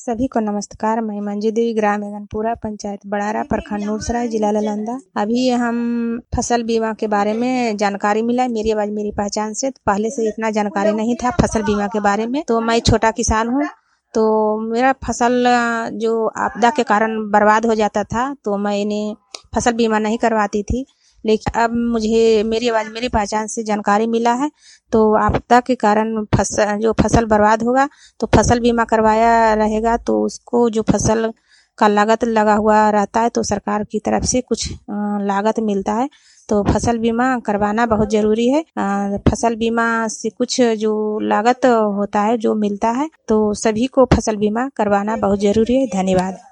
सभी को नमस्कार। मैं मंजू देवी, ग्राम एगनपुरा, पंचायत बड़ारा, प्रखंड नूरसराय, जिला नालंदा। अभी हम फसल बीमा के बारे में जानकारी मिला है मेरी आवाज मेरी पहचान से। तो पहले से इतना जानकारी नहीं था फसल बीमा के बारे में। तो मैं छोटा किसान हूँ, तो मेरा फसल जो आपदा के कारण बर्बाद हो जाता था, तो मैंने फसल बीमा नहीं करवाती थी। लेकिन अब मुझे मेरी आवाज मेरी पहचान से जानकारी मिला है, तो आपदा के कारण फसल बर्बाद होगा तो फसल बीमा करवाया रहेगा, तो उसको जो फसल का लागत लगा हुआ रहता है तो सरकार की तरफ से कुछ लागत मिलता है। तो फसल बीमा करवाना बहुत जरूरी है। फसल बीमा से कुछ जो लागत होता है जो मिलता है, तो सभी को फसल बीमा करवाना बहुत जरूरी है। धन्यवाद।